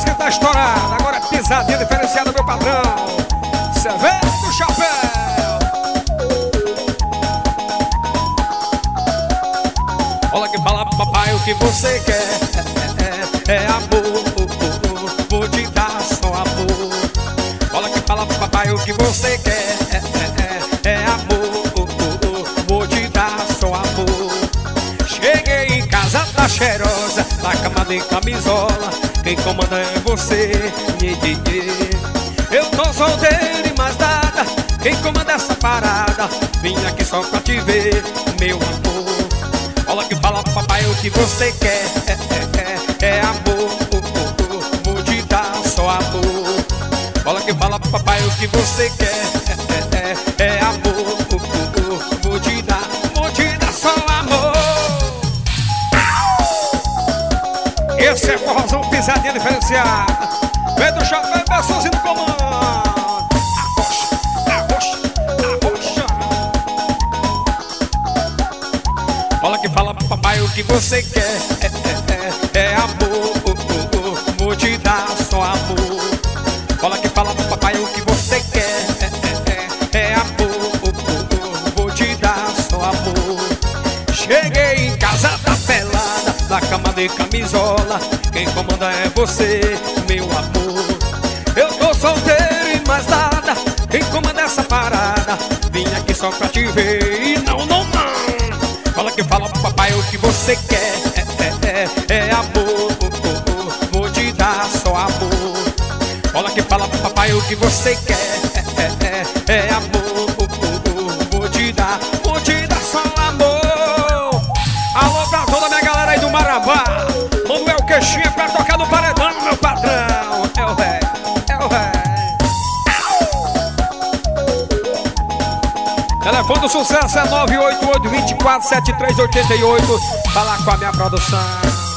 que tá estourado. Agora é pisadinha diferenciada, meu padrão. Cerveja do chapéu. Olha que fala pro papai o que você quer. É amor, vou te dar só amor. Olha que fala pro papai o que você quer. É amor, vou te dar só amor. Cheguei em casa, tá cheirosa, na cama de camisola. Quem comanda é você, eu tô solteiro e mais nada. Quem comanda essa parada? Vim aqui só pra te ver, meu amor. Olha que fala pro papai o que você quer. É amor, vou te dar só amor. Olha que fala pro papai o que você quer. É amor, vou te dar só amor. Esse é forrozão pisadinha diferenciada. Vem do chapéu, pessoalzinho do comando. Arrocha. Olha que fala pro papai o que você quer. É amor, vou te dar só amor. Olha que fala pro papai o que você quer. É amor, vou te dar só amor. Cheguei em casa, tá pelada, na cama de camisola. Quem comanda é você, meu amor. Eu tô solteiro e mais nada. Quem comanda essa parada? Vim aqui só pra te ver e não. Olha que fala pro papai o que você quer. É amor, vou te dar só amor. Olha que fala pro papai o que você quer. É amor, vou te dar só amor. Alô pra toda a minha galera aí do Marabá. Manuel Queixinha pra tocar no paredão, meu patrão. É o ré. Telefone do sucesso é 988-24-7388. Fala com a minha produção.